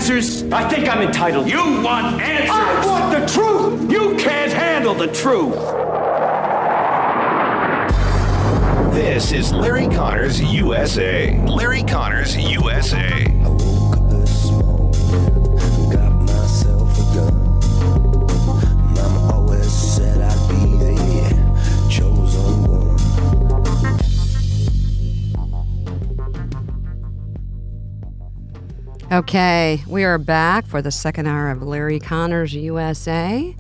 answers? I think I'm entitled. You want answers? I want the truth! You can't handle the truth. This is Larry Connors USA. Larry Connors USA. I woke up this morning, got myself a gun. Mama always said I'd be the chosen one. Okay, we are back for the second hour of Larry Connors USA.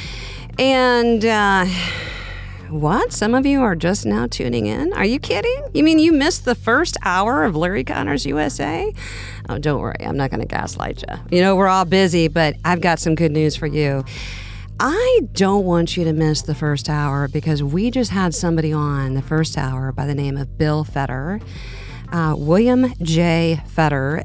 And, what? Some of you are just now tuning in? Are you kidding? You mean you missed the first hour of Larry Connors USA? Oh, don't worry. I'm not going to gaslight you. You know, we're all busy, but I've got some good news for you. I don't want you to miss the first hour because we just had somebody on the first hour by the name of Bill Feder. William J. Feder,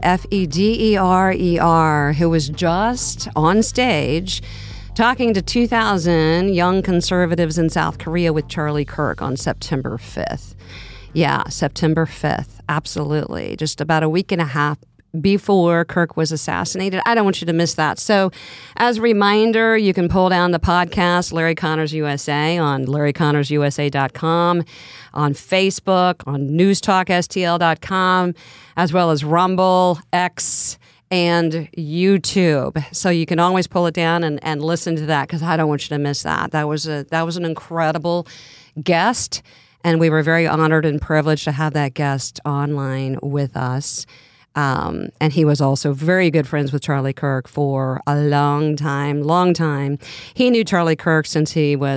Federer, who was just on stage talking to 2,000 young conservatives in South Korea with Charlie Kirk on September 5th. Yeah, September 5th. Absolutely. Just about a week and a half before Kirk was assassinated. I don't want you to miss that. So as a reminder, you can pull down the podcast, Larry Connors USA, on LarryConnorsUSA.com, on Facebook, on NewsTalkSTL.com, as well as Rumble, X, and YouTube. So you can always pull it down and listen to that because I don't want you to miss that. That was an incredible guest, and we were very honored and privileged to have that guest online with us. And he was also very good friends with Charlie Kirk for a long time. He knew Charlie Kirk since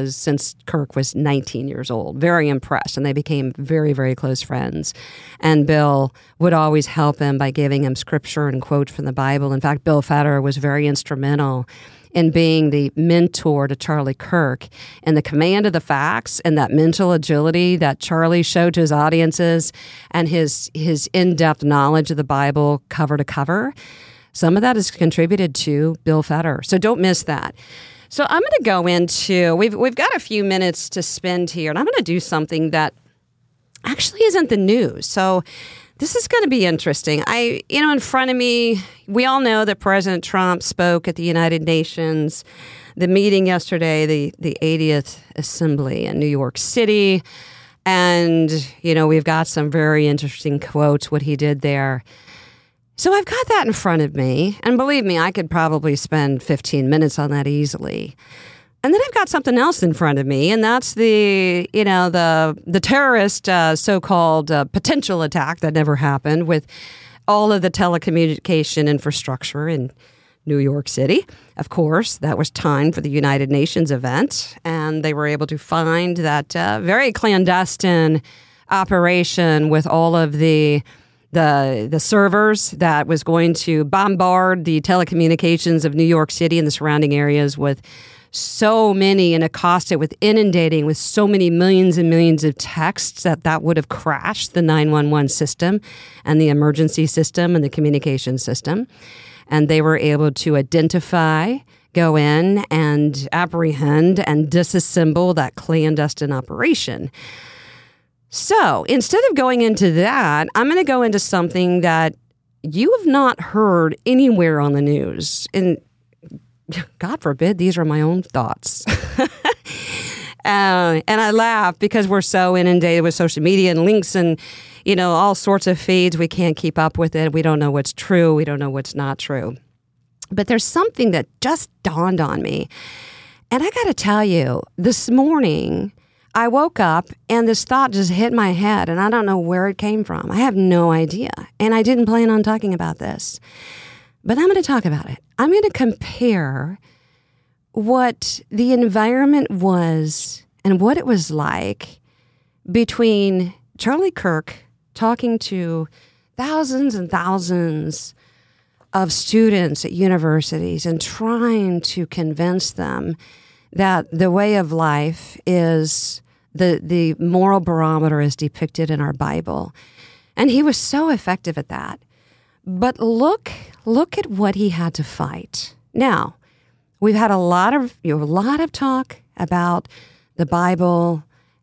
Kirk was 19 years old. Very impressed, and they became very, very close friends. And Bill would always help him by giving him scripture and quotes from the Bible. In fact, Bill Federer was very instrumental in being the mentor to Charlie Kirk and the command of the facts and that mental agility that Charlie showed to his audiences and his in-depth knowledge of the Bible cover to cover. Some of that is contributed to Bill Federer. So don't miss that. So I'm going to go into, we've got a few minutes to spend here, and I'm going to do something that actually isn't the news. So this is going to be interesting. In front of me, we all know that President Trump spoke at the United Nations, the meeting yesterday, the 80th Assembly in New York City. And, we've got some very interesting quotes, what he did there. So I've got that in front of me. And believe me, I could probably spend 15 minutes on that easily. And then I've got something else in front of me, and that's the terrorist so-called potential attack that never happened with all of the telecommunication infrastructure in New York City. Of course, that was timed for the United Nations event, and they were able to find that very clandestine operation with all of the servers that was going to bombard the telecommunications of New York City and the surrounding areas with so many and accost it with inundating with so many millions and millions of texts that would have crashed the 911 system and the emergency system and the communication system. And they were able to identify, go in and apprehend and disassemble that clandestine operation. So instead of going into that, I'm going to go into something that you have not heard anywhere on the news. And God forbid, these are my own thoughts. And I laugh because we're so inundated with social media and links and, all sorts of feeds. We can't keep up with it. We don't know what's true. We don't know what's not true. But there's something that just dawned on me. And I got to tell you, this morning, I woke up and this thought just hit my head, and I don't know where it came from. I have no idea. And I didn't plan on talking about this. But I'm going to talk about it. I'm going to compare what the environment was and what it was like between Charlie Kirk talking to thousands and thousands of students at universities and trying to convince them that the way of life is the moral barometer is depicted in our Bible. And he was so effective at that. But look at what he had to fight. Now, we've had a lot of talk about the Bible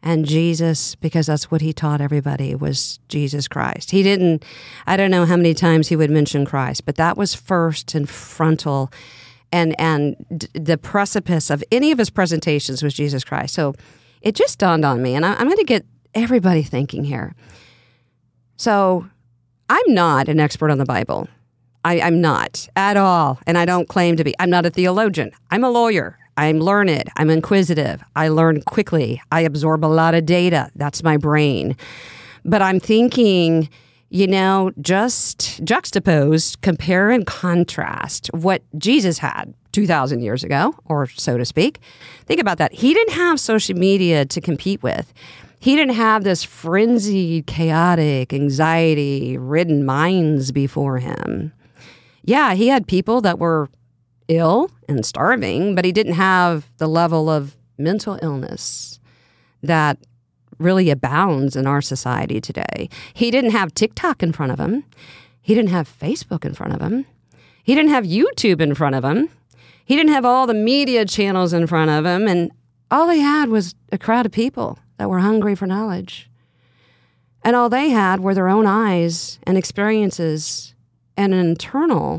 And Jesus, because that's what he taught everybody, was Jesus Christ. He didn't, I don't know how many times he would mention Christ, but that was first and frontal. And the precipice of any of his presentations was Jesus Christ. So it just dawned on me, and I'm going to get everybody thinking here. So I'm not an expert on the Bible. I'm not at all, and I don't claim to be. I'm not a theologian. I'm a lawyer. I'm learned. I'm inquisitive. I learn quickly. I absorb a lot of data. That's my brain. But I'm thinking, just juxtapose, compare and contrast what Jesus had 2,000 years ago, or so to speak. Think about that. He didn't have social media to compete with. He didn't have this frenzied, chaotic, anxiety-ridden minds before him. Yeah, he had people that were ill and starving, but he didn't have the level of mental illness that really abounds in our society today. He didn't have TikTok in front of him. He didn't have Facebook in front of him. He didn't have YouTube in front of him. He didn't have all the media channels in front of him. And all he had was a crowd of people that were hungry for knowledge. And all they had were their own eyes and experiences and an internal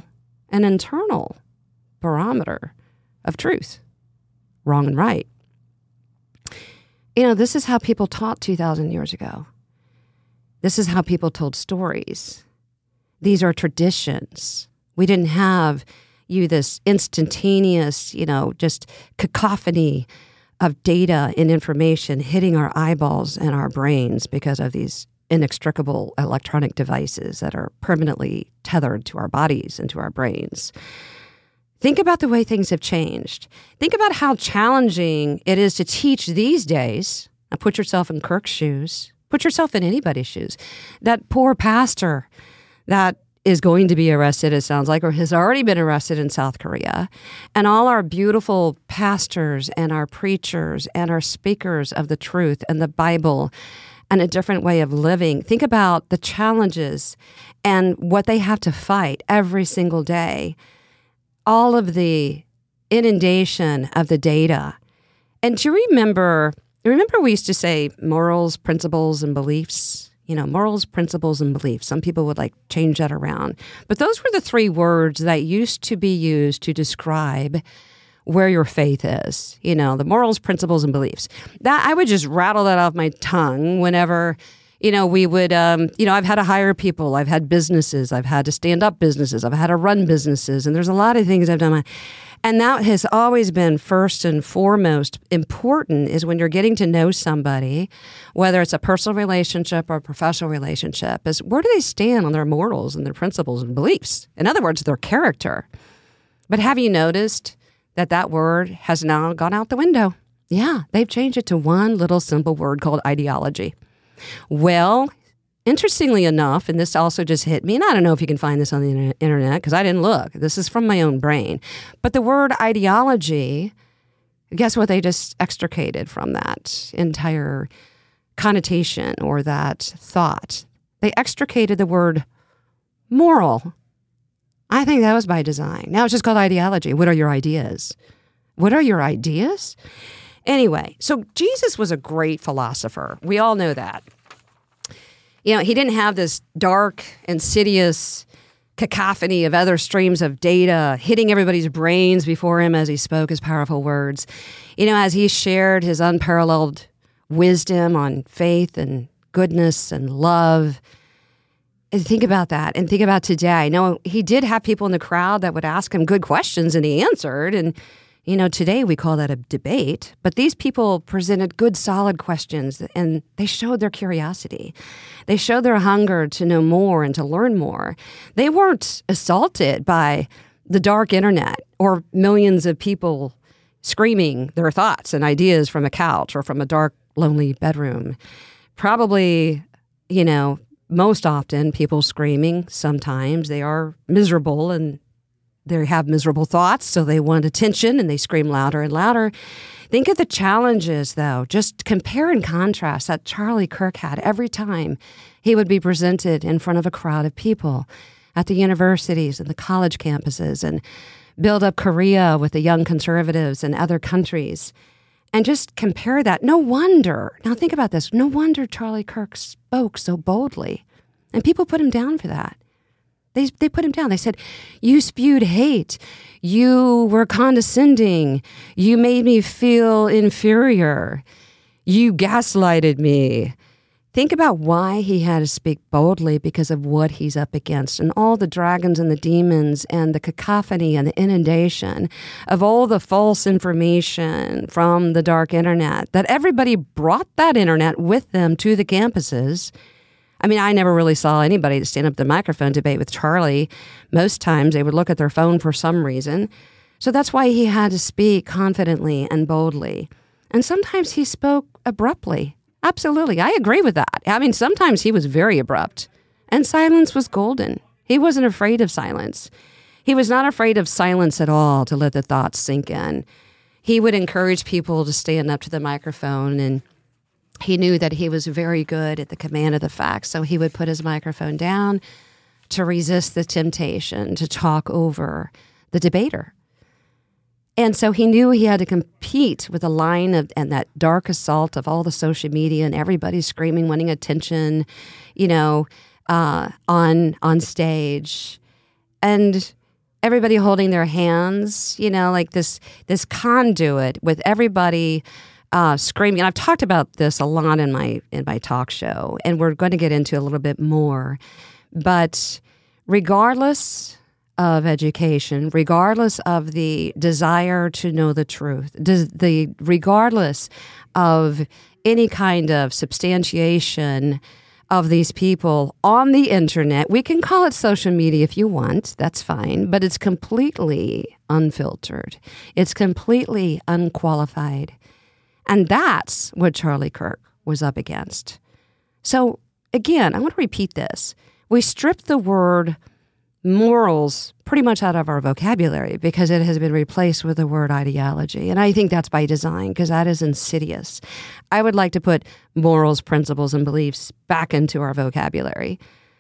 barometer of truth, wrong and right. This is how people taught 2,000 years ago. This is how people told stories. These are traditions. We didn't have this instantaneous, just cacophony of data and information hitting our eyeballs and our brains because of these inextricable electronic devices that are permanently tethered to our bodies and to our brains. Think about the way things have changed. Think about how challenging it is to teach these days. Now put yourself in Kirk's shoes. Put yourself in anybody's shoes. That poor pastor that is going to be arrested, it sounds like, or has already been arrested in South Korea. And all our beautiful pastors and our preachers and our speakers of the truth and the Bible and a different way of living. Think about the challenges and what they have to fight every single day. All of the inundation of the data. And do you remember we used to say morals, principles, and beliefs? Morals, principles, and beliefs. Some people would change that around. But those were the three words that used to be used to describe where your faith is. The morals, principles, and beliefs. That I would just rattle that off my tongue whenever we would, I've had to hire people. I've had businesses. I've had to stand up businesses. I've had to run businesses. And there's a lot of things I've done. And that has always been first and foremost important is when you're getting to know somebody, whether it's a personal relationship or a professional relationship, is where do they stand on their morals and their principles and beliefs? In other words, their character. But have you noticed that word has now gone out the window? Yeah, they've changed it to one little simple word called ideology. Well, interestingly enough, and this also just hit me, and I don't know if you can find this on the internet because I didn't look. This is from my own brain. But the word ideology, guess what they just extricated from that entire connotation or that thought? They extricated the word moral. I think that was by design. Now it's just called ideology. What are your ideas? What are your ideas? Anyway, so Jesus was a great philosopher. We all know that. He didn't have this dark, insidious cacophony of other streams of data hitting everybody's brains before him as he spoke his powerful words. As he shared his unparalleled wisdom on faith and goodness and love. And think about that and think about today. Now, he did have people in the crowd that would ask him good questions and he answered. And today we call that a debate, but these people presented good, solid questions and they showed their curiosity. They showed their hunger to know more and to learn more. They weren't assaulted by the dark internet or millions of people screaming their thoughts and ideas from a couch or from a dark, lonely bedroom. Probably, most often people screaming, sometimes they are miserable and they have miserable thoughts, so they want attention and they scream louder and louder. Think of the challenges, though. Just compare and contrast that Charlie Kirk had every time he would be presented in front of a crowd of people at the universities and the college campuses and build up Korea with the young conservatives and other countries. And just compare that. No wonder. Now think about this. No wonder Charlie Kirk spoke so boldly. And people put him down for that. They put him down. They said, you spewed hate. You were condescending. You made me feel inferior. You gaslighted me. Think about why he had to speak boldly, because of what he's up against and all the dragons and the demons and the cacophony and the inundation of all the false information from the dark internet, that everybody brought that internet with them to the campuses. I mean, I never really saw anybody stand up at the microphone debate with Charlie. Most times they would look at their phone for some reason. So that's why he had to speak confidently and boldly. And sometimes he spoke abruptly. Absolutely. I agree with that. I mean, sometimes he was very abrupt, and silence was golden. He wasn't afraid of silence. He was not afraid of silence at all, to let the thoughts sink in. He would encourage people to stand up to the microphone, and he knew that he was very good at the command of the facts. So he would put his microphone down to resist the temptation to talk over the debater. And so he knew he had to compete with the line of and that dark assault of all the social media and everybody screaming, wanting attention, on stage, and everybody holding their hands, like this conduit with everybody screaming. And I've talked about this a lot in my talk show, and we're going to get into a little bit more. But regardless of education, regardless of the desire to know the truth, regardless of any kind of substantiation of these people on the internet, we can call it social media if you want, that's fine, but it's completely unfiltered. It's completely unqualified. And that's what Charlie Kirk was up against. So again, I want to repeat this. We stripped the word morals pretty much out of our vocabulary because it has been replaced with the word ideology. And I think that's by design, because that is insidious. I would like to put morals, principles, and beliefs back into our vocabulary.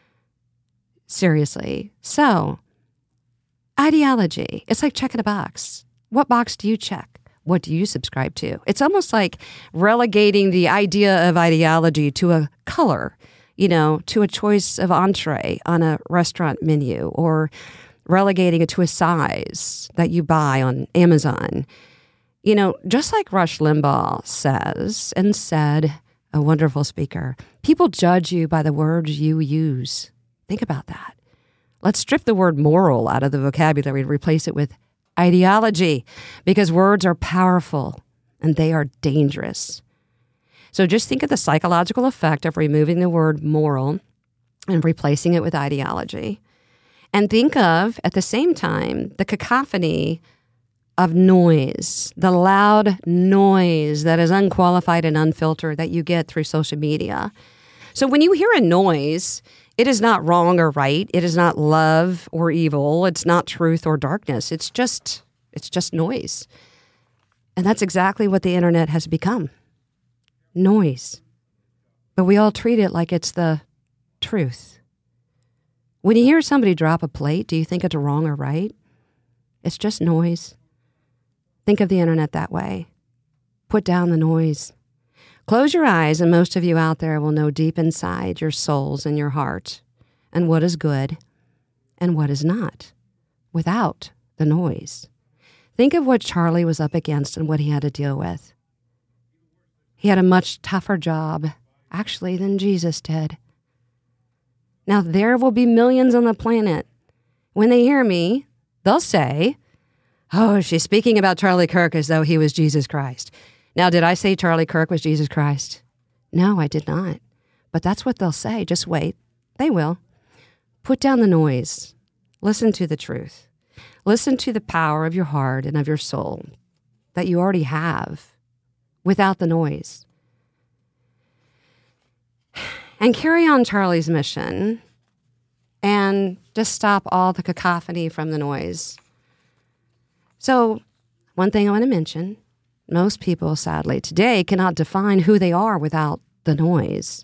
Seriously. So, ideology, it's like checking a box. What box do you check? What do you subscribe to? It's almost like relegating the idea of ideology to a color, to a choice of entree on a restaurant menu, or relegating it to a size that you buy on Amazon. Just like Rush Limbaugh said, a wonderful speaker, people judge you by the words you use. Think about that. Let's strip the word moral out of the vocabulary and replace it with ideology, because words are powerful and they are dangerous. So just think of the psychological effect of removing the word moral and replacing it with ideology. And think of, at the same time, the cacophony of noise, the loud noise that is unqualified and unfiltered that you get through social media. So when you hear a noise, it is not wrong or right. It is not love or evil. It's not truth or darkness. It's just noise. And that's exactly what the internet has become. Noise. But we all treat it like it's the truth. When you hear somebody drop a plate, do you think it's wrong or right? It's just noise. Think of the internet that way. Put down the noise. Close your eyes, and most of you out there will know deep inside your souls and your heart and what is good and what is not without the noise. Think of what Charlie was up against and what he had to deal with. He had a much tougher job, actually, than Jesus did. Now, there will be millions on the planet. When they hear me, they'll say, oh, she's speaking about Charlie Kirk as though he was Jesus Christ. Now, did I say Charlie Kirk was Jesus Christ? No, I did not. But that's what they'll say. Just wait. They will. Put down the noise. Listen to the truth. Listen to the power of your heart and of your soul that you already have without the noise. And carry on Charlie's mission and just stop all the cacophony from the noise. So, one thing I want to mention, most people, sadly, today cannot define who they are without the noise.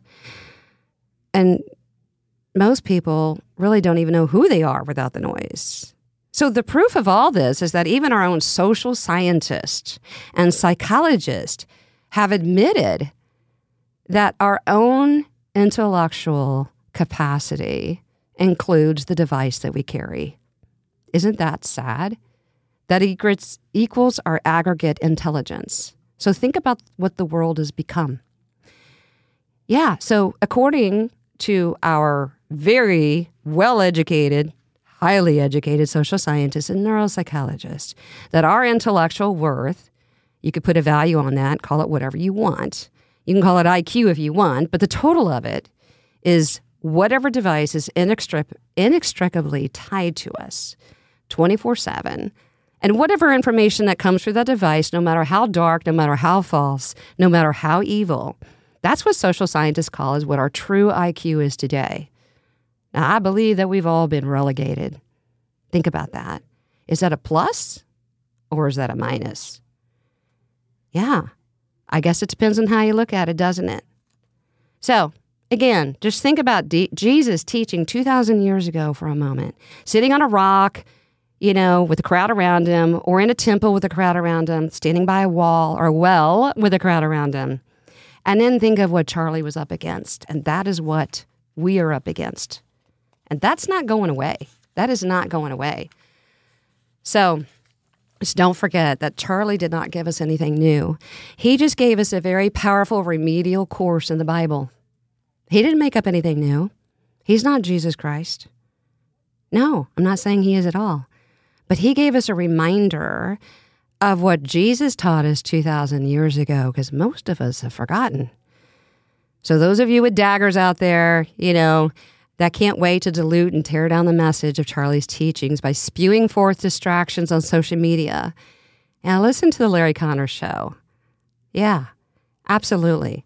And most people really don't even know who they are without the noise. So the proof of all this is that even our own social scientists and psychologists have admitted that our own intellectual capacity includes the device that we carry. Isn't that sad? That equals our aggregate intelligence. So think about what the world has become. Yeah, so according to our very well-educated, highly educated social scientists and neuropsychologists, that our intellectual worth, you could put a value on that, call it whatever you want. You can call it IQ if you want, but the total of it is whatever device is inextricably tied to us 24/7. And whatever information that comes through that device, no matter how dark, no matter how false, no matter how evil, that's what social scientists call is what our true IQ is today. Now, I believe that we've all been relegated. Think about that. Is that a plus or is that a minus? Yeah, I guess it depends on how you look at it, doesn't it? So, again, just think about Jesus teaching 2,000 years ago for a moment, sitting on a rock, with a crowd around him, or in a temple with a crowd around him, standing by a wall or well with a crowd around him. And then think of what Charlie was up against. And that is what we are up against. And that's not going away. That is not going away. So just don't forget that Charlie did not give us anything new. He just gave us a very powerful remedial course in the Bible. He didn't make up anything new. He's not Jesus Christ. No, I'm not saying he is at all. But he gave us a reminder of what Jesus taught us 2,000 years ago, because most of us have forgotten. So those of you with daggers out there, that can't wait to dilute and tear down the message of Charlie's teachings by spewing forth distractions on social media. And listen to the Larry Connors Show. Yeah, absolutely.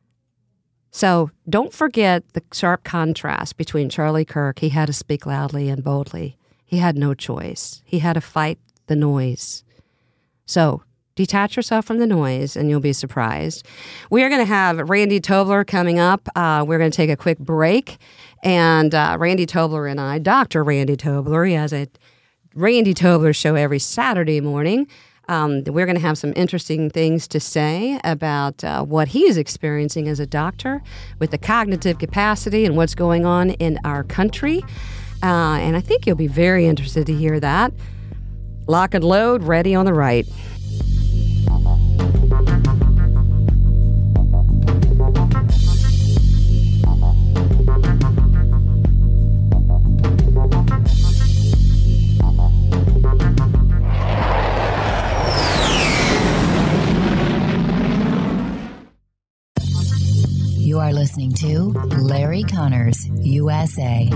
So don't forget the sharp contrast between Charlie Kirk. He had to speak loudly and boldly. He had no choice. He had to fight the noise. So detach yourself from the noise and you'll be surprised. We are going to have Randy Tobler coming up. We're going to take a quick break. And Randy Tobler and I, Dr. Randy Tobler, he has a Randy Tobler show every Saturday morning. We're going to have some interesting things to say about what he is experiencing as a doctor with the cognitive capacity and what's going on in our country. And I think you'll be very interested to hear that. Lock and load, ready on the right. You are listening to Larry Connors, USA.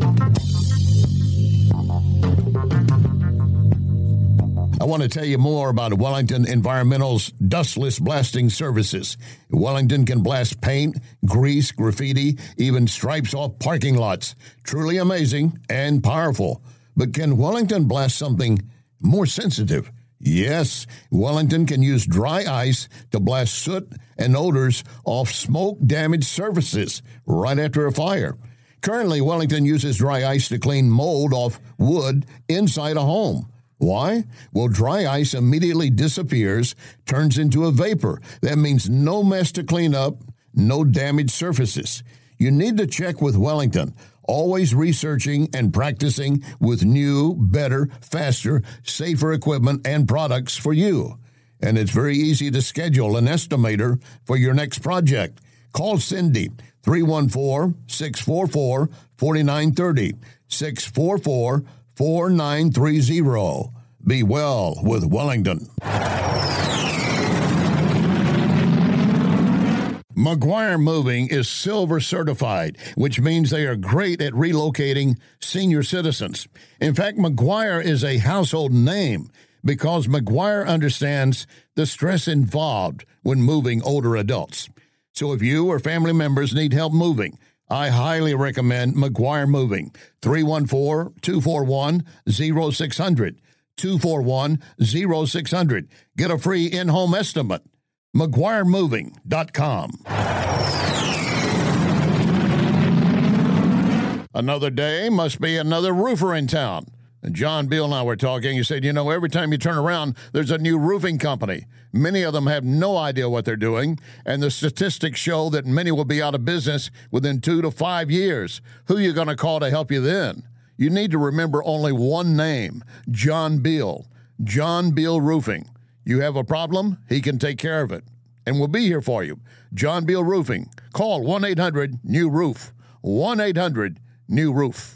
I want to tell you more about Wellington Environmental's dustless blasting services. Wellington can blast paint, grease, graffiti, even stripes off parking lots. Truly amazing and powerful. But can Wellington blast something more sensitive? Yes, Wellington can use dry ice to blast soot and odors off smoke-damaged surfaces right after a fire. Currently, Wellington uses dry ice to clean mold off wood inside a home. Why? Well, dry ice immediately disappears, turns into a vapor. That means no mess to clean up, no damaged surfaces. You need to check with Wellington, always researching and practicing with new, better, faster, safer equipment and products for you. And it's very easy to schedule an estimator for your next project. Call Cindy, 314-644-4930, 644-4930. Be well with Wellington. McGuire Moving is Silver certified, which means they are great at relocating senior citizens. In fact, McGuire is a household name because McGuire understands the stress involved when moving older adults. So if you or family members need help moving, I highly recommend McGuire Moving. 314-241-0600. 241-0600. Get a free in-home estimate. McGuireMoving.com. Another day must be another roofer in town. John Beal and I were talking. He said, every time you turn around, there's a new roofing company. Many of them have no idea what they're doing, and the statistics show that many will be out of business within 2 to 5 years. Who are you going to call to help you then? You need to remember only one name, John Beal. John Beal Roofing. You have a problem, he can take care of it. And we'll be here for you. John Beal Roofing. Call 1-800-NEW-ROOF. 1-800-NEW-ROOF.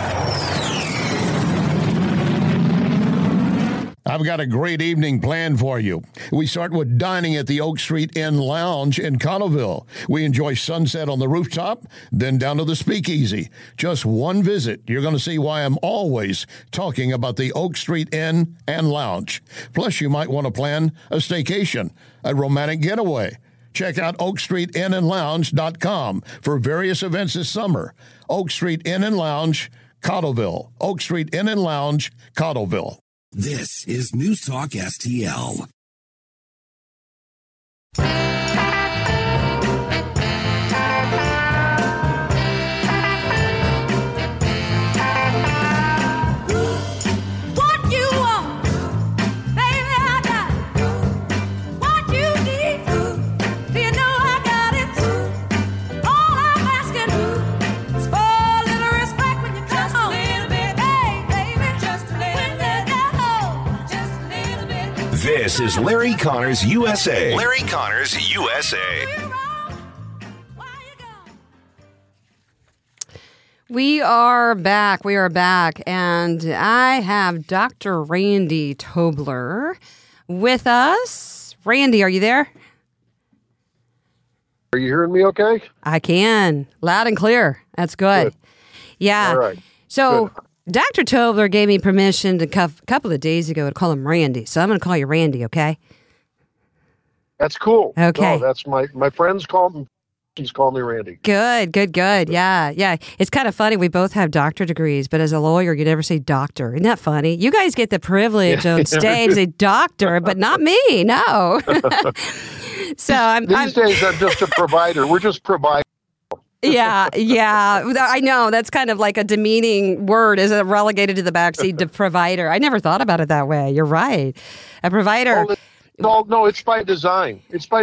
I've got a great evening planned for you. We start with dining at the Oak Street Inn Lounge in Cottleville. We enjoy sunset on the rooftop, then down to the Speakeasy. Just one visit, you're going to see why I'm always talking about the Oak Street Inn and Lounge. Plus, you might want to plan a staycation, a romantic getaway. Check out OakStreetInnandLounge.com for various events this summer. Oak Street Inn and Lounge, Cottleville. Oak Street Inn and Lounge, Cottleville. This is News Talk STL. What you want, baby, I got it. What you need, do you know I got it? All I'm asking is for a little respect when you come home. Just a little bit, hey, baby, just a little bit. Just a little bit. This is Larry Connors USA. Larry Connors USA. We are back. And I have Dr. Randy Tobler with us. Randy, are you there? Are you hearing me okay? I can. Loud and clear. That's good. Yeah. All right. So Dr. Tobler gave me permission to a couple of days ago to call him Randy. So I'm going to call you Randy, okay? That's cool. Okay. No, that's my friends call me. He's called me Randy. Good. Yeah. It's kind of funny. We both have doctor degrees, but as a lawyer, you never say doctor. Isn't that funny? You guys get the privilege on stage to say doctor, but not me. No. So These days, I'm just a provider. We're just providers. Yeah. I know. That's kind of like a demeaning word. Is it relegated to the backseat to provider? I never thought about it that way. You're right. A provider. No, it's by design.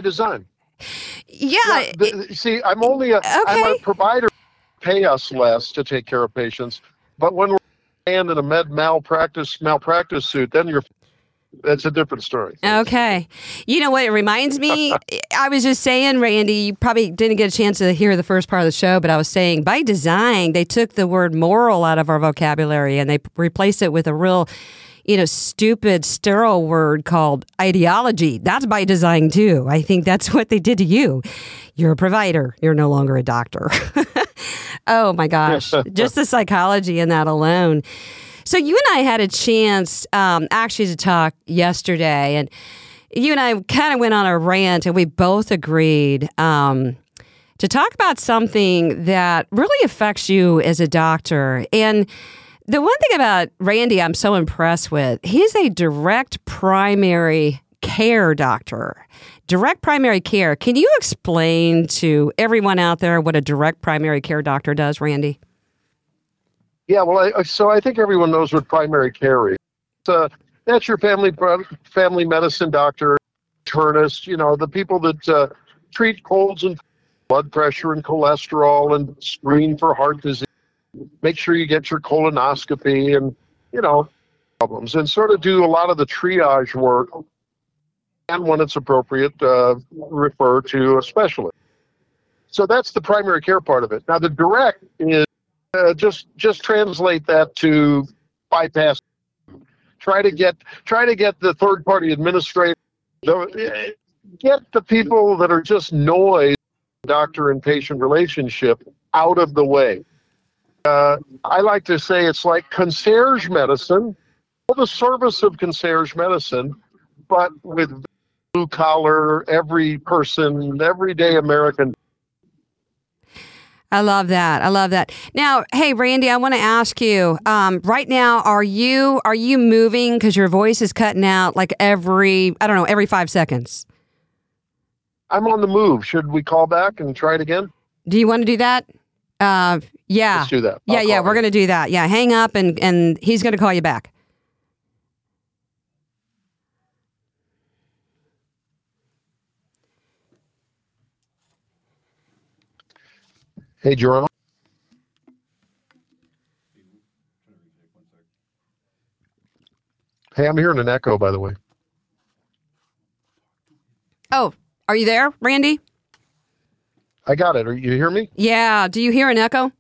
Yeah. See, I'm a provider. Pay us less to take care of patients, but when we're in a malpractice suit, then that's a different story. Okay. You know what it reminds me? I was just saying, Randy, you probably didn't get a chance to hear the first part of the show, but I was saying by design, they took the word moral out of our vocabulary and they replaced it with a real, stupid, sterile word called ideology. That's by design, too. I think that's what they did to you. You're a provider. You're no longer a doctor. Oh, my gosh. Just the psychology in that alone. So you and I had a chance actually to talk yesterday, and you and I kind of went on a rant, and we both agreed to talk about something that really affects you as a doctor. And the one thing about Randy I'm so impressed with, he's a direct primary care doctor. Direct primary care. Can you explain to everyone out there what a direct primary care doctor does, Randy? Yeah, well, I think everyone knows what primary care is. That's your family medicine doctor, internist, the people that treat colds and blood pressure and cholesterol and screen for heart disease. Make sure you get your colonoscopy and, problems, and sort of do a lot of the triage work. And when it's appropriate, refer to a specialist. So that's the primary care part of it. Now, the direct is just translate that to bypass. Try to get the third party administrator, get the people that are just noise, doctor and patient relationship out of the way. I like to say it's like concierge medicine, the service of concierge medicine, but with blue collar, every person, everyday American. I love that. Now, hey, Randy, I want to ask you, right now, are you moving? Because your voice is cutting out like every 5 seconds. I'm on the move. Should we call back and try it again? Do you want to do that? Yeah. Let's do that. Yeah, we're going to do that. Yeah, hang up and he's going to call you back. Hey, Geronimo. Hey, I'm hearing an echo, by the way. Oh, are you there, Randy? I got it. You hear me? Yeah. Do you hear an echo?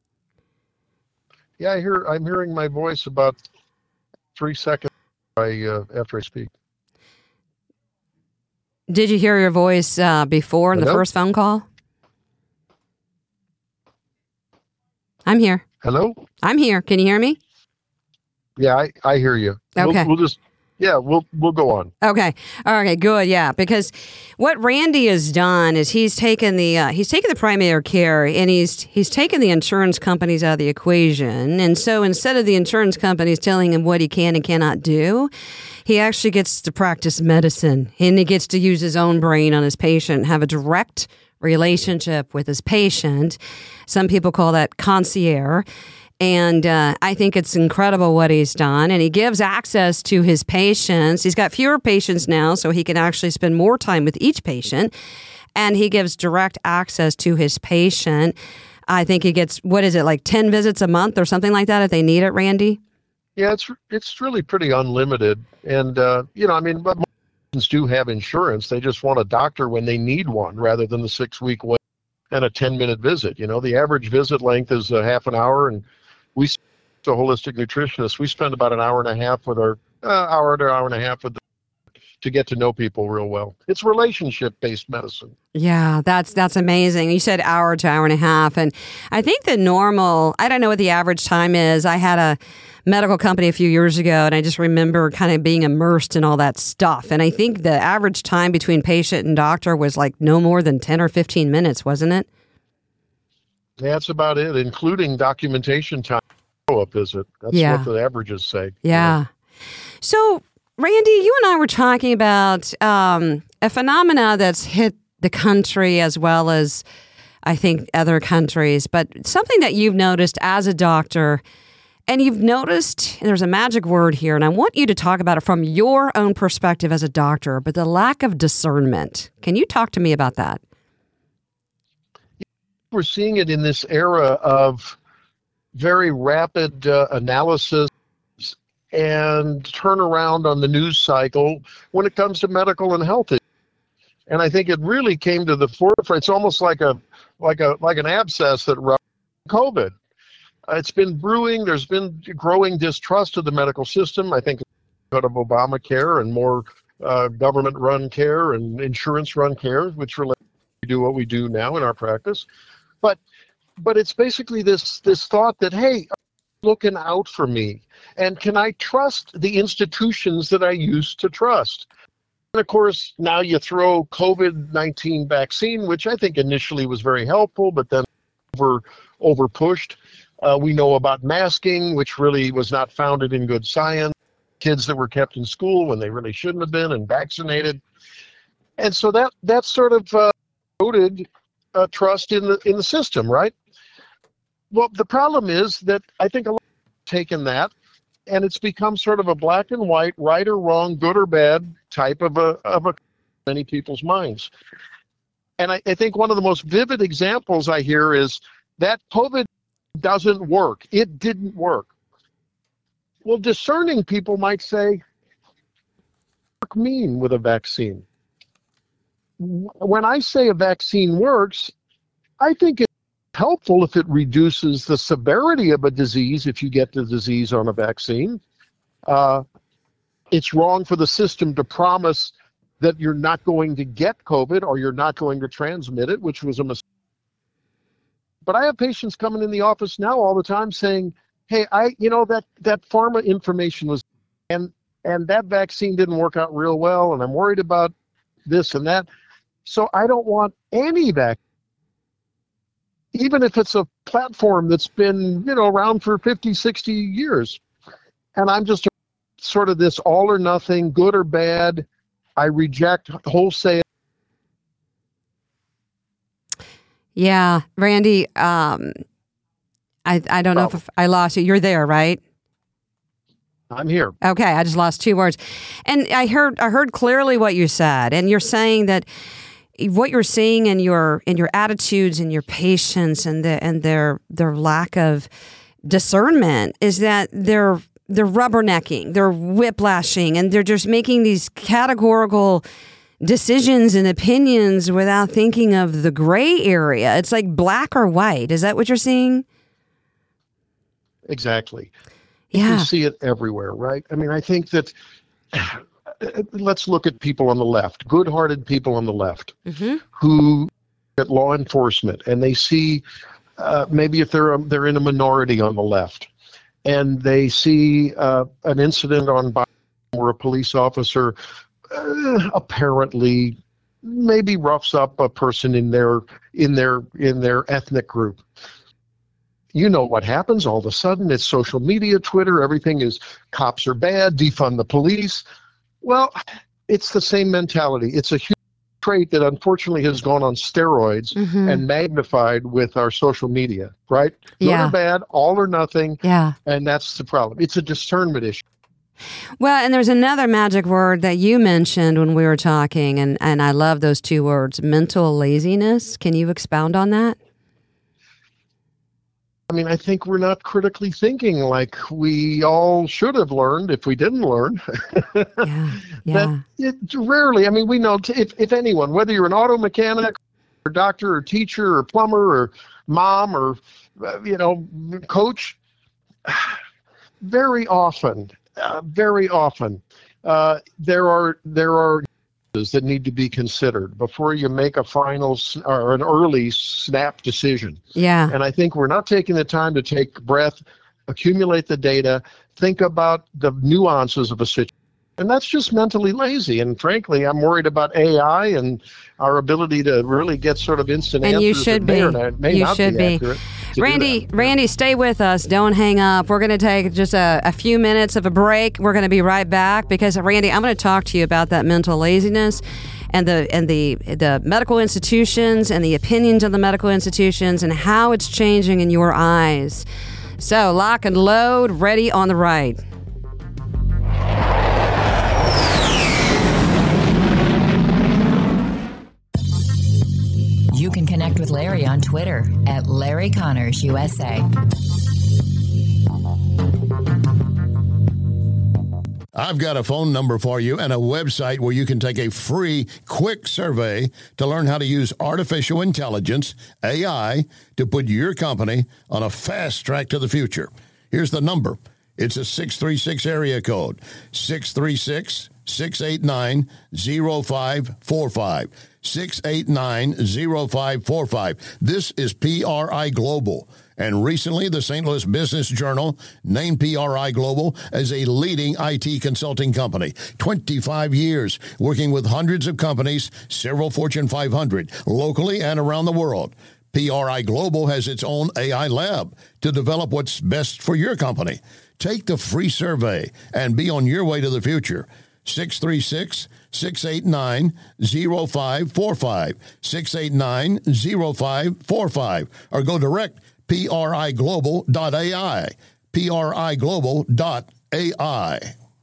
Yeah, I'm hearing my voice about 3 seconds after I speak. Did you hear your voice before in the first phone call? I'm here. Hello? I'm here. Can you hear me? Yeah, I hear you. Okay. We'll go on. Okay. Okay, good. Yeah, because what Randy has done is he's taken the primary care and he's taken the insurance companies out of the equation. And so instead of the insurance companies telling him what he can and cannot do, he actually gets to practice medicine and he gets to use his own brain on his patient, have a direct relationship with his patient. Some people call that concierge. And I think it's incredible what he's done. And he gives access to his patients. He's got fewer patients now, so he can actually spend more time with each patient. And he gives direct access to his patient. I think he gets, 10 visits a month or something like that if they need it, Randy? Yeah, it's really pretty unlimited. And, but most patients do have insurance. They just want a doctor when they need one rather than the 6-week wait and a 10-minute visit. The average visit length is a half an hour, and we, as a holistic nutritionist, we spend about an hour and a half with our hour and a half with to get to know people real well. It's relationship-based medicine. Yeah, that's amazing. You said hour to hour and a half, and I think the normal, I don't know what the average time is. I had a medical company a few years ago, and I just remember kind of being immersed in all that stuff. And I think the average time between patient and doctor was like no more than 10 or 15 minutes, wasn't it? That's about it, including documentation time, follow-up visit. That's what the averages say. Yeah. So, Randy, you and I were talking about a phenomena that's hit the country as well as, I think, other countries, but something that you've noticed as a doctor, and you've noticed, and there's a magic word here, and I want you to talk about it from your own perspective as a doctor, but the lack of discernment. Can you talk to me about that? We're seeing it in this era of very rapid analysis and turnaround on the news cycle when it comes to medical and health issues. And I think it really came to the forefront. It's almost like an abscess that runs COVID. It's been brewing. There's been growing distrust of the medical system. I think because of Obamacare and more government-run care and insurance-run care, which relates to do what we do now in our practice. But it's basically this thought that, hey, looking out for me, and can I trust the institutions that I used to trust? And of course, now you throw COVID-19 vaccine, which I think initially was very helpful, but then over pushed. We know about masking, which really was not founded in good science. Kids that were kept in school when they really shouldn't have been and vaccinated. And so that sort of eroded trust in the system, right? Well, the problem is that I think a lot have taken that, and it's become sort of a black and white, right or wrong, good or bad type of a many people's minds. And I think one of the most vivid examples I hear is that COVID doesn't work. It didn't work. Well, discerning people might say, what does it mean with a vaccine? When I say a vaccine works, I think it's helpful if it reduces the severity of a disease if you get the disease on a vaccine. It's wrong for the system to promise that you're not going to get COVID or you're not going to transmit it, which was a mistake. But I have patients coming in the office now all the time saying, hey, that pharma information was, and that vaccine didn't work out real well, and I'm worried about this and that. So I don't want any vaccine, even if it's a platform that's been, around for 50, 60 years. And I'm just sort of this all or nothing, good or bad. I reject wholesale. Yeah, Randy, I don't know if I lost you. You're there, right? I'm here. Okay, I just lost 2 words. And I heard clearly what you said. And you're saying that what you're seeing in your attitudes and your patience and their lack of discernment is that they're rubbernecking, they're whiplashing, and they're just making these categorical decisions and opinions without thinking of the gray area. It's like black or white. Is that what you're seeing? Exactly. Yeah. You see it everywhere, right? I mean, I think that let's look at people on the left, good-hearted people on the left, who at law enforcement, and they see maybe if they're in a minority on the left, and they see an incident on Biden where a police officer apparently maybe roughs up a person in their ethnic group. You know what happens all of a sudden? It's social media, Twitter, everything is cops are bad, defund the police. Well, it's the same mentality. It's a huge trait that unfortunately has gone on steroids and magnified with our social media, right? Good or bad, all or nothing. Yeah. And that's the problem. It's a discernment issue. Well, and there's another magic word that you mentioned when we were talking, and I love those 2 words, mental laziness. Can you expound on that? I mean, I think we're not critically thinking like we all should have learned if we didn't learn. That it rarely, I mean, we know if anyone, whether you're an auto mechanic or doctor or teacher or plumber or mom or, coach, very often, there are that need to be considered before you make a final or an early snap decision. Yeah. And I think we're not taking the time to take a breath, accumulate the data, think about the nuances of a situation. And that's just mentally lazy. And frankly, I'm worried about AI and our ability to really get sort of instant answers. And you should be. You should be. Randy, stay with us. Don't hang up. We're going to take just a few minutes of a break. We're going to be right back because, Randy, I'm going to talk to you about that mental laziness and the medical institutions and the opinions of the medical institutions and how it's changing in your eyes. So lock and load, ready on the right. You can connect with Larry on Twitter at Larry Connors USA. I've got a phone number for you and a website where you can take a free, quick survey to learn how to use artificial intelligence, AI, to put your company on a fast track to the future. Here's the number. It's a 636 area code, 636-689-0545. 689-0545. This is PRI Global. And recently, the St. Louis Business Journal named PRI Global as a leading IT consulting company. 25 years working with hundreds of companies, several Fortune 500, locally and around the world. PRI Global has its own AI lab to develop what's best for your company. Take the free survey and be on your way to the future. 636-689-0545. 689-0545. Or go direct priglobal.ai. priglobal.ai.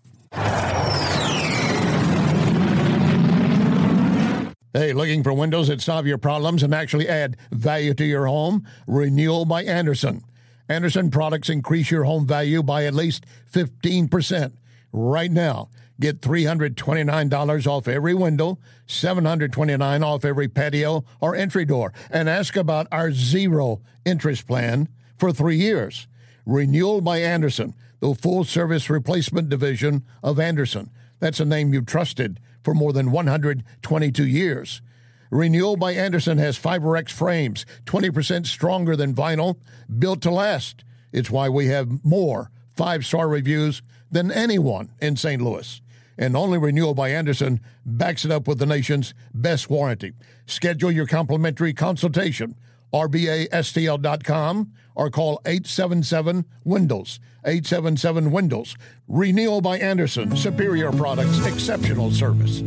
Hey, looking for windows that solve your problems and actually add value to your home? Renewal by Andersen. Andersen products increase your home value by at least 15%. Right now, get $329 off every window, $729 off every patio or entry door, and ask about our zero interest plan for 3 years. Renewal by Andersen, the full-service replacement division of Andersen. That's a name you've trusted for more than 122 years. Renewal by Andersen has FiberX frames, 20% stronger than vinyl, built to last. It's why we have more 5-star reviews than anyone in St. Louis. And only Renewal by Andersen backs it up with the nation's best warranty. Schedule your complimentary consultation, rbastl.com, or call 877-WINDOWS, 877-WINDOWS. Renewal by Andersen, superior products, exceptional service.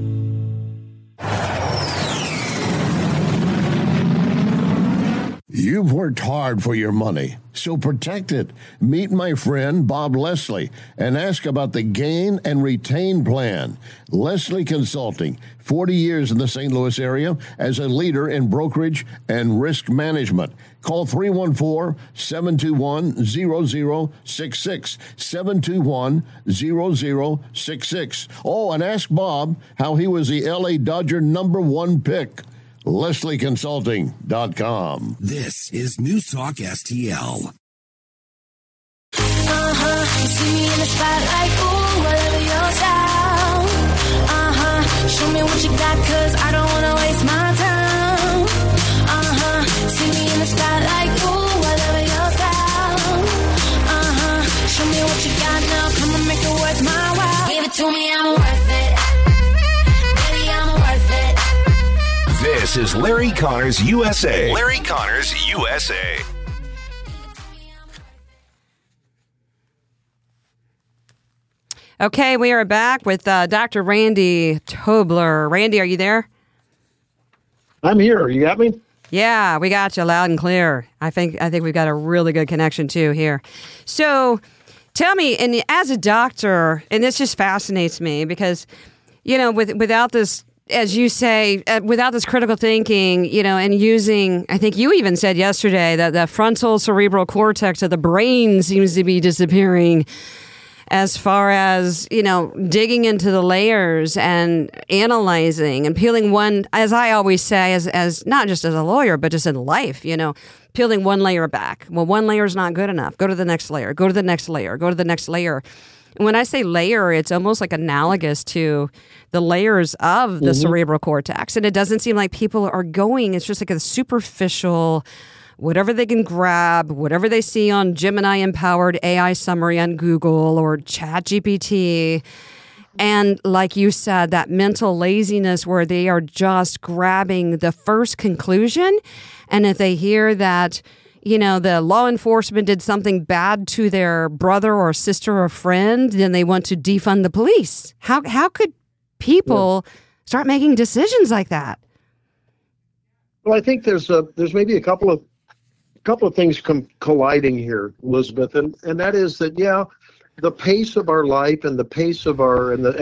You've worked hard for your money, so protect it. Meet my friend Bob Leslie and ask about the Gain and Retain Plan. Leslie Consulting, 40 years in the St. Louis area as a leader in brokerage and risk management. Call 314-721-0066, 721-0066. Oh, and ask Bob how he was the LA Dodger #1 pick. LeslieConsulting.com. This is News Talk STL. You see me in the spotlight, ooh, I love your style. Show me what you got, cause I don't wanna waste my time. See me in the spotlight, ooh, I love your style. Show me what you got now, come on, make it worth my while. Give it to me, I'm worth it. Baby, I'm worth it. This is Larry Connors USA. Larry Connors USA. Okay, we are back with Dr. Randy Tobler. Randy, are you there? I'm here. You got me? Yeah, we got you loud and clear. I think we've got a really good connection too here. So, tell me, and as a doctor, and this just fascinates me because, you know, without this, as you say, without this critical thinking, you know, and using, I think you even said yesterday that the frontal cerebral cortex of the brain seems to be disappearing. As far as, you know, digging into the layers and analyzing and peeling one, as I always say, as not just as a lawyer, but just in life, you know, peeling one layer back. Well, one layer is not good enough. Go to the next layer, go to the next layer, go to the next layer. And when I say layer, it's almost like analogous to the layers of the cerebral cortex. And it doesn't seem like people are going, it's just like a superficial, whatever they can grab, whatever they see on Gemini-empowered AI summary on Google or ChatGPT. And like you said, that mental laziness where they are just grabbing the first conclusion. And if they hear that, you know, the law enforcement did something bad to their brother or sister or friend, then they want to defund the police. How could people start making decisions like that? Well, I think there's maybe a couple of things colliding here, Elizabeth, and that is that the pace of our life and the pace of our and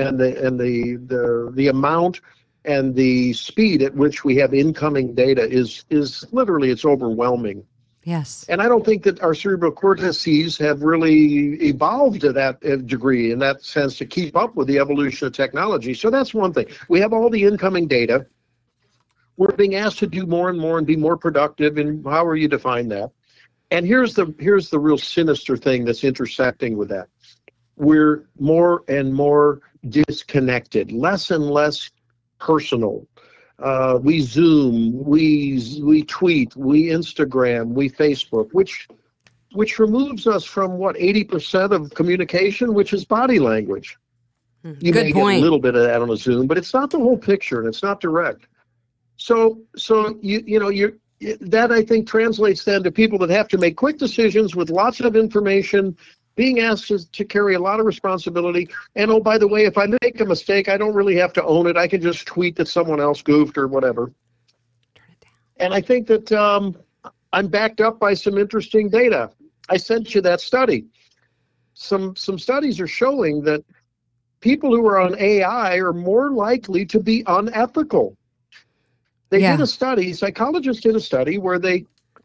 the amount and the speed at which we have incoming data is literally, it's overwhelming. Yes. And I don't think that our cerebral cortices have really evolved to that degree, in that sense, to keep up with the evolution of technology. So that's one thing. We have all the incoming data. We're being asked to do more and more and be more productive, and however you define that. And here's the real sinister thing that's intersecting with that. We're more and more disconnected, less and less personal. We Zoom, we tweet, we Instagram, we Facebook, which removes us from 80% of communication, which is body language. You Good may point. get a little bit of that on a Zoom, but it's not the whole picture, and it's not direct. So that I think translates then to people that have to make quick decisions with lots of information, being asked to carry a lot of responsibility. And oh, by the way, if I make a mistake, I don't really have to own it. I can just tweet that someone else goofed or whatever. And I think that I'm backed up by some interesting data. I sent you that study. Some studies are showing that people who are on AI are more likely to be unethical. They did a study, psychologists did a study where I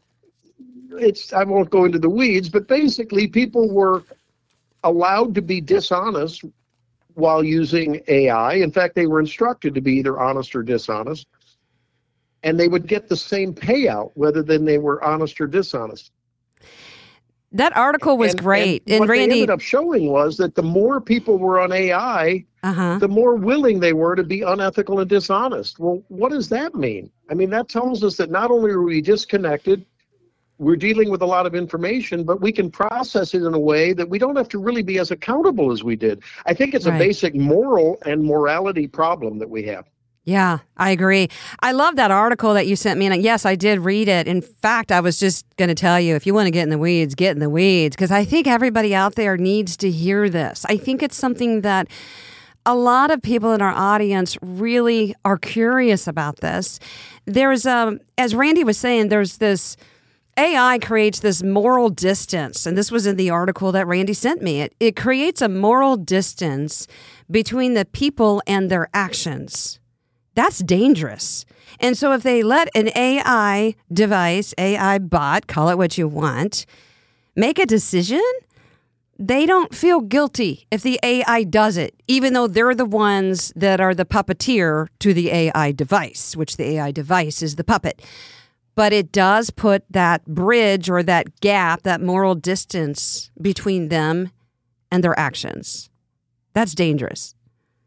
won't go into the weeds, but basically people were allowed to be dishonest while using AI. In fact, they were instructed to be either honest or dishonest, and they would get the same payout whether they were honest or dishonest. That article was great. And what Randy, they ended up showing was that the more people were on AI, the more willing they were to be unethical and dishonest. Well, what does that mean? I mean, that tells us that not only are we disconnected, we're dealing with a lot of information, but we can process it in a way that we don't have to really be as accountable as we did. I think it's a basic moral and morality problem that we have. Yeah, I agree. I love that article that you sent me. And yes, I did read it. In fact, I was just going to tell you, if you want to get in the weeds, get in the weeds, because I think everybody out there needs to hear this. I think it's something that a lot of people in our audience really are curious about this. There's, as Randy was saying, there's this AI creates this moral distance, and this was in the article that Randy sent me. It creates a moral distance between the people and their actions. That's dangerous. And so if they let an AI device, AI bot, call it what you want, make a decision, they don't feel guilty if the AI does it, even though they're the ones that are the puppeteer to the AI device, which the AI device is the puppet. But it does put that bridge or that gap, that moral distance between them and their actions. That's dangerous.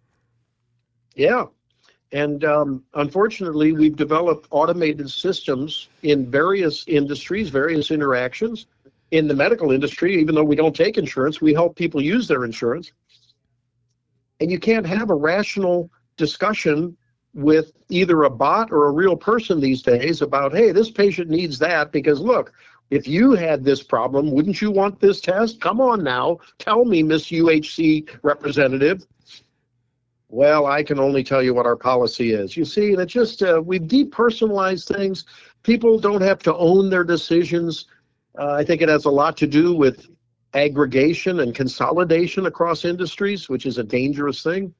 Yeah. And unfortunately, we've developed automated systems in various industries, various interactions. In the medical industry, even though we don't take insurance, we help people use their insurance. And you can't have a rational discussion with either a bot or a real person these days about, hey, this patient needs that because, look, if you had this problem, wouldn't you want this test? Come on now. Tell me, Miss UHC representative. Well, I can only tell you what our policy is. You see, that just we've depersonalized things. People don't have to own their decisions. I think it has a lot to do with aggregation and consolidation across industries, which is a dangerous thing.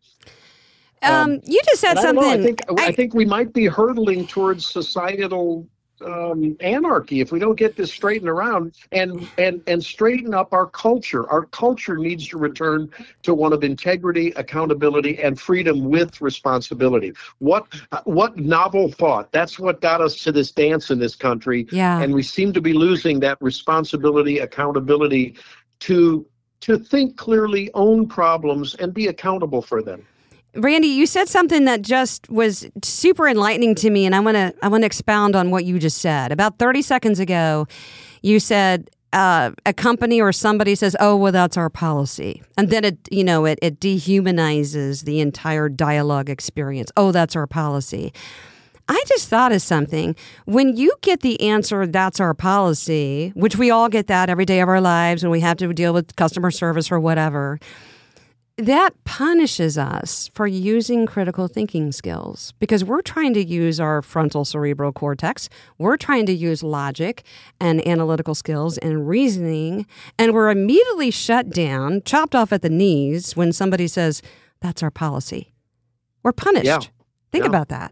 You just said something. I think we might be hurtling towards societal anarchy if we don't get this straightened around and straighten up our culture. Our culture needs to return to one of integrity, accountability, and freedom with responsibility. What novel thought? That's what got us to this dance in this country. Yeah. And we seem to be losing that responsibility, accountability to think clearly, own problems, and be accountable for them. Randy, you said something that just was super enlightening to me, and I want to expound on what you just said. About 30 seconds ago, you said a company or somebody says, "Oh, well, that's our policy," and then it dehumanizes the entire dialogue experience. Oh, that's our policy. I just thought of something. When you get the answer, "That's our policy," which we all get that every day of our lives when we have to deal with customer service or whatever. That punishes us for using critical thinking skills because we're trying to use our frontal cerebral cortex. We're trying to use logic and analytical skills and reasoning, and we're immediately shut down, chopped off at the knees when somebody says, "That's our policy." We're punished. Yeah. Think about that.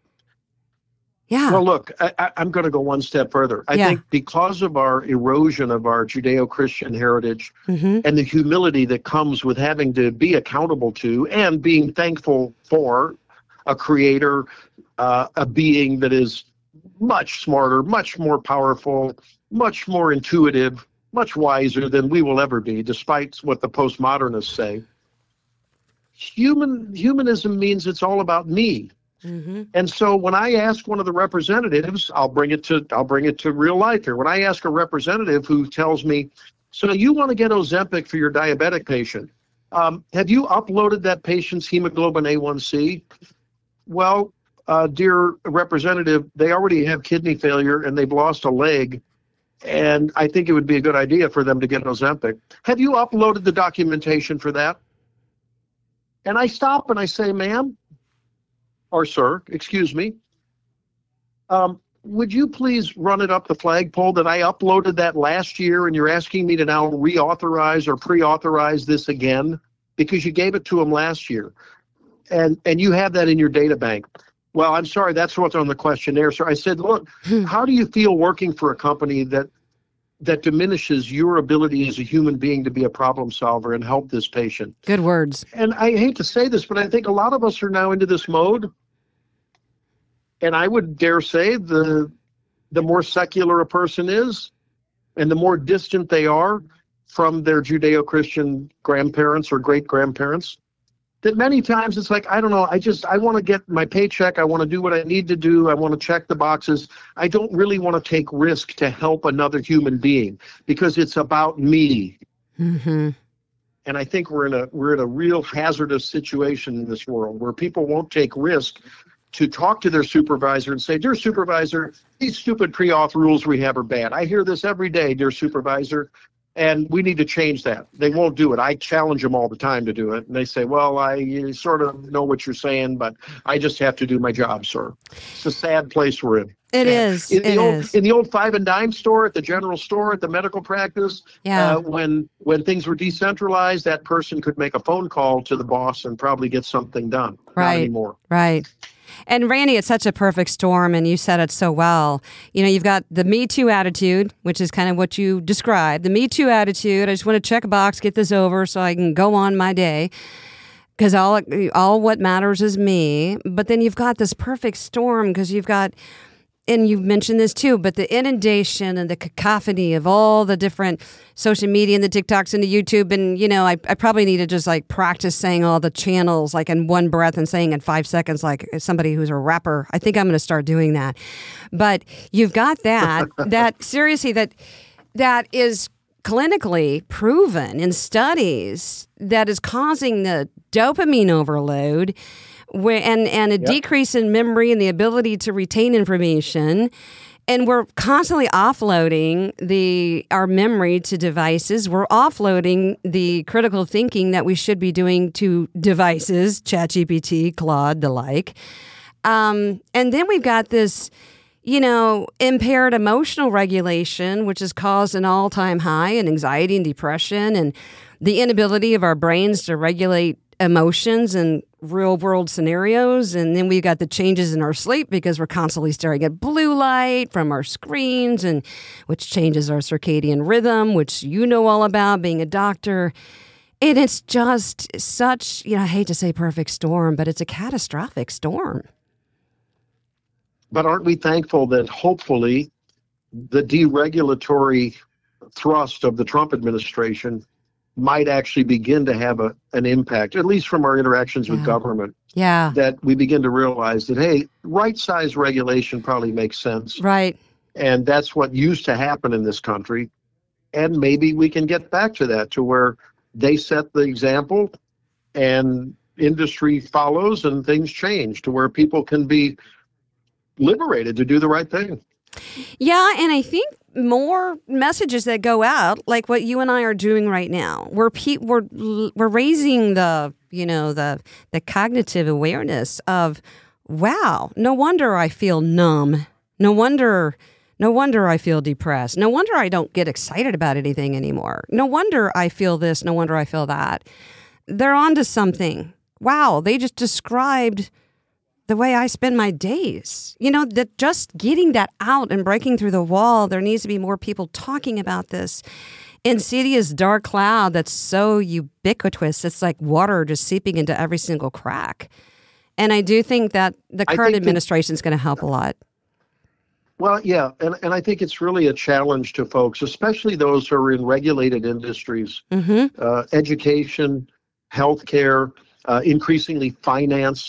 Yeah. Well, look, I'm going to go one step further. I think because of our erosion of our Judeo-Christian heritage and the humility that comes with having to be accountable to and being thankful for a creator, a being that is much smarter, much more powerful, much more intuitive, much wiser than we will ever be, despite what the postmodernists say. Humanism means it's all about me. And so when I ask one of the representatives, I'll bring it to real life here. When I ask a representative who tells me, "So you want to get Ozempic for your diabetic patient? Have you uploaded that patient's hemoglobin A1C?" Well, dear representative, they already have kidney failure and they've lost a leg. And I think it would be a good idea for them to get Ozempic. Have you uploaded the documentation for that? And I stop and I say, "Ma'am, or sir, excuse me, would you please run it up the flagpole that I uploaded that last year and you're asking me to now reauthorize or pre-authorize this again because you gave it to them last year and you have that in your data bank?" "Well, I'm sorry, that's what's on the questionnaire, sir." I said, "Look, how do you feel working for a company that diminishes your ability as a human being to be a problem solver and help this patient?" Good words. And I hate to say this, but I think a lot of us are now into this mode. And I would dare say the more secular a person is and the more distant they are from their Judeo-Christian grandparents or great-grandparents, that many times it's like, I don't know, I want to get my paycheck. I want to do what I need to do. I want to check the boxes. I don't really want to take risk to help another human being because it's about me. And I think we're in a real hazardous situation in this world where people won't take risk to talk to their supervisor and say, "Dear supervisor, these stupid pre-auth rules we have are bad. I hear this every day, dear supervisor, and we need to change that." They won't do it. I challenge them all the time to do it. And they say, "Well, I sort of know what you're saying, but I just have to do my job, sir." It's a sad place we're in. It is. In the old five and dime store, at the general store, at the medical practice. Yeah. When things were decentralized, that person could make a phone call to the boss and probably get something done. Right. Not anymore. Right. And Randy, it's such a perfect storm, and you said it so well. You know, you've got the Me Too attitude, which is kind of what you described. The Me Too attitude, I just want to check a box, get this over so I can go on my day. Because all what matters is me. But then you've got this perfect storm because you've got, and you've mentioned this too, but the inundation and the cacophony of all the different social media and the TikToks and the YouTube. And, you know, I probably need to just like practice saying all the channels like in one breath and saying in 5 seconds, like somebody who's a rapper. I think I'm going to start doing that. But you've got that seriously, that is clinically proven in studies that is causing the dopamine overload and a decrease in memory and the ability to retain information. And we're constantly offloading our memory to devices. We're offloading the critical thinking that we should be doing to devices, ChatGPT, Claude, the like. And then we've got this, you know, impaired emotional regulation, which has caused an all-time high in anxiety and depression and the inability of our brains to regulate emotions in real-world scenarios. And then we've got the changes in our sleep because we're constantly staring at blue light from our screens, and which changes our circadian rhythm, which you know all about being a doctor. And it's just such, you know, I hate to say perfect storm, but it's a catastrophic storm. But aren't we thankful that hopefully the deregulatory thrust of the Trump administration might actually begin to have an impact, at least from our interactions with government? Yeah. That we begin to realize that, hey, right-size regulation probably makes sense. Right. And that's what used to happen in this country. And maybe we can get back to that, to where they set the example and industry follows and things change to where people can be liberated to do the right thing. Yeah, and I think more messages that go out, like what you and I are doing right now, where we're raising the cognitive awareness of, wow, no wonder I feel numb. No wonder I feel depressed. No wonder I don't get excited about anything anymore. No wonder I feel this. No wonder I feel that. They're onto something. Wow, they just described the way I spend my days. You know, that just getting that out and breaking through the wall, there needs to be more people talking about this insidious dark cloud that's so ubiquitous. It's like water just seeping into every single crack. And I do think that the current administration is going to help a lot. Well, yeah, and I think it's really a challenge to folks, especially those who are in regulated industries, education, healthcare, increasingly finance.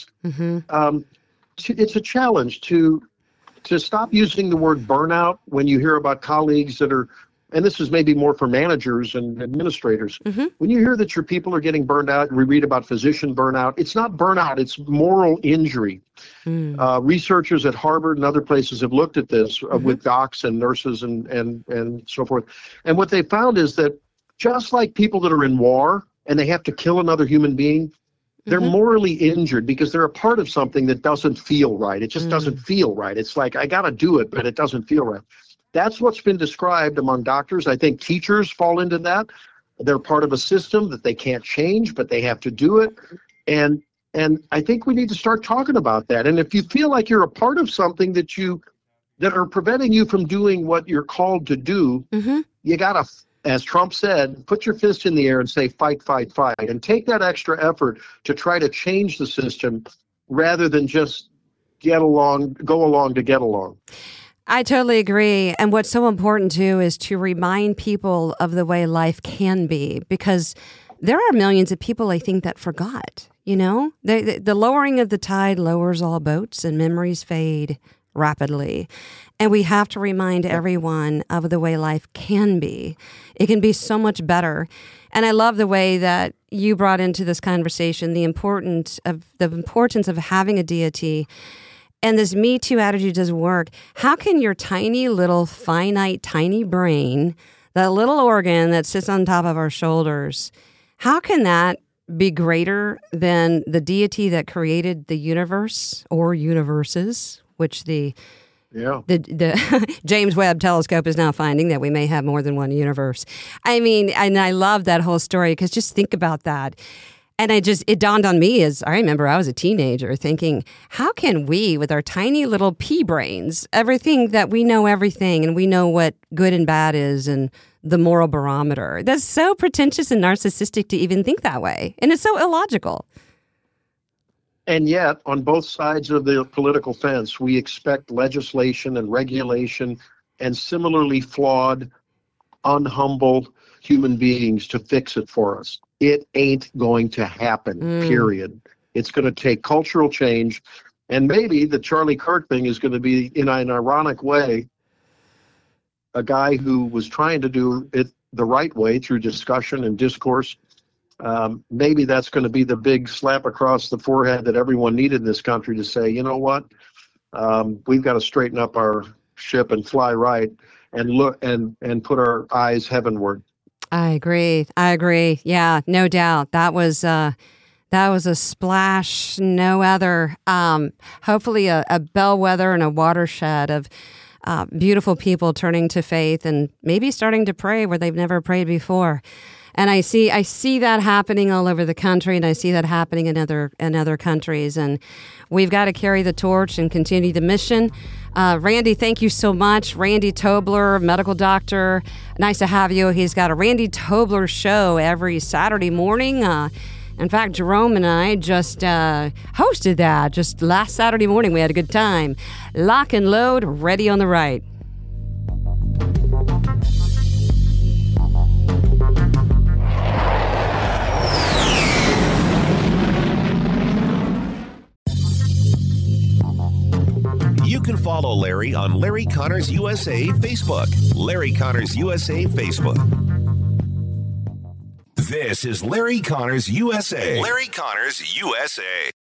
It's a challenge to stop using the word burnout when you hear about colleagues that are, and this is maybe more for managers and administrators. When you hear that your people are getting burned out, and we read about physician burnout, it's not burnout, it's moral injury. Researchers at Harvard and other places have looked at this with docs and nurses and so forth. And what they found is that just like people that are in war and they have to kill another human being, they're morally injured because they're a part of something that doesn't feel right. It just doesn't feel right. It's like, I got to do it, but it doesn't feel right. That's what's been described among doctors. I think teachers fall into that. They're part of a system that they can't change, but they have to do it. And I think we need to start talking about that. And if you feel like you're a part of something that are preventing you from doing what you're called to do, you got to, as Trump said, put your fist in the air and say, fight, fight, fight, and take that extra effort to try to change the system rather than just go along to get along. I totally agree. And what's so important, too, is to remind people of the way life can be, because there are millions of people, I think, that forgot, you know? The lowering of the tide lowers all boats and memories fade rapidly. And we have to remind everyone of the way life can be. It can be so much better. And I love the way that you brought into this conversation the importance of having a deity. And this Me Too attitude doesn't work. How can your tiny little finite, tiny brain, that little organ that sits on top of our shoulders, how can that be greater than the deity that created the universe or universes, which the Yeah. The James Webb Telescope is now finding that we may have more than one universe. I mean, and I love that whole story because just think about that. And it dawned on me as I remember I was a teenager thinking, how can we, with our tiny little pea brains, everything that we know everything and we know what good and bad is and the moral barometer. That's so pretentious and narcissistic to even think that way. And it's so illogical. And yet, on both sides of the political fence, we expect legislation and regulation and similarly flawed, unhumbled human beings to fix it for us. It ain't going to happen, period. It's going to take cultural change. And maybe the Charlie Kirk thing is going to be, in an ironic way, a guy who was trying to do it the right way through discussion and discourse. Maybe that's going to be the big slap across the forehead that everyone needed in this country to say, you know what, we've got to straighten up our ship and fly right and look and put our eyes heavenward. I agree. Yeah, no doubt. That was a splash, no other. Hopefully a bellwether and a watershed of beautiful people turning to faith and maybe starting to pray where they've never prayed before. And I see that happening all over the country, and I see that happening in other countries. And we've got to carry the torch and continue the mission. Randy, thank you so much. Randy Tobler, medical doctor. Nice to have you. He's got a Randy Tobler show every Saturday morning. In fact, Jerome and I just hosted that just last Saturday morning. We had a good time. Lock and load, ready on the right. You can follow Larry on Larry Connors USA Facebook. Larry Connors USA Facebook. This is Larry Connors USA. Larry Connors USA.